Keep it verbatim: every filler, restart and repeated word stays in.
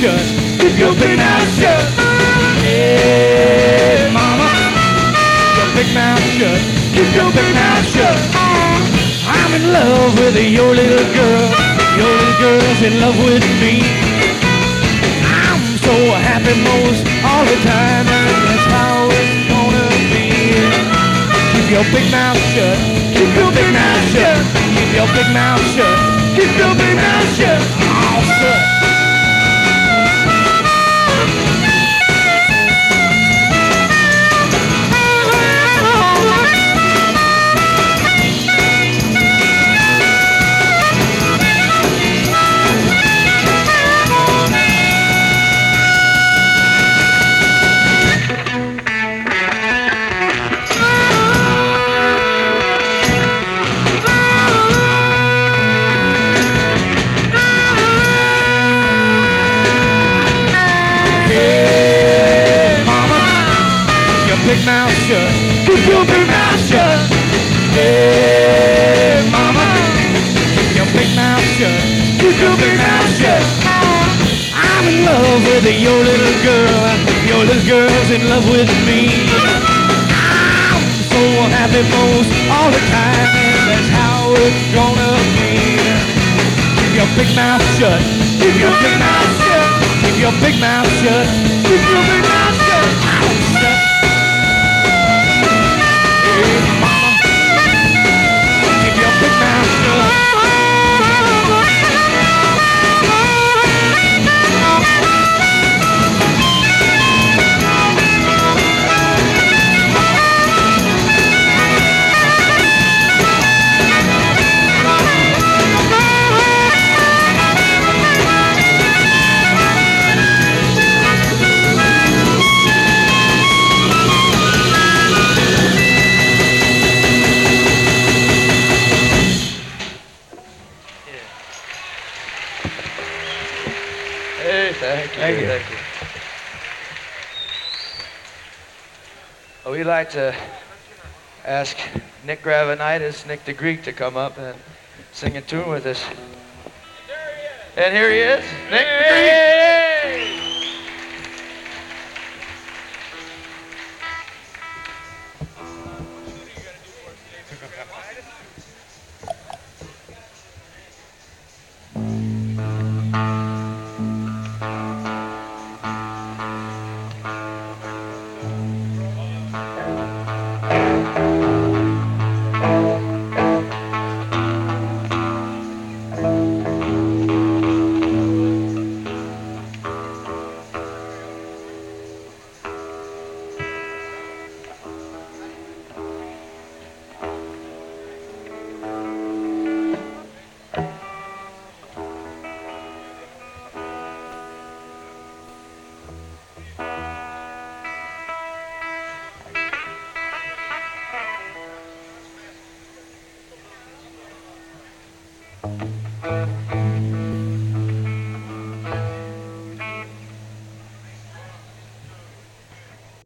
shut. Keep your big mouth shut. Hey, mama, keep your big mouth shut. Keep your big mouth shut. I'm in love with your little girl. Your little girl's in love with me. I'm so happy most all the time, and that's how it's gonna be. Keep your big mouth shut. Keep your big mouth shut. Keep your big mouth shut. Keep your big mouth shut. Oh, shut. Big mouth shut. Keep your big mouth shut. Hey, mama, keep your big mouth shut. Keep your big mouth shut. I'm in love with your little girl. Your little girl's in love with me. I'm so happy most all the time, and that's how it's gonna be. Keep your big mouth shut. Keep your big mouth shut. Keep your big mouth shut. Keep your big mouth shut. Oh, shut. Thank you. Thank you. Thank you. Well, we'd like to ask Nick Gravenitis, Nick the Greek, to come up and sing a tune with us. And here he is, Nick the Greek.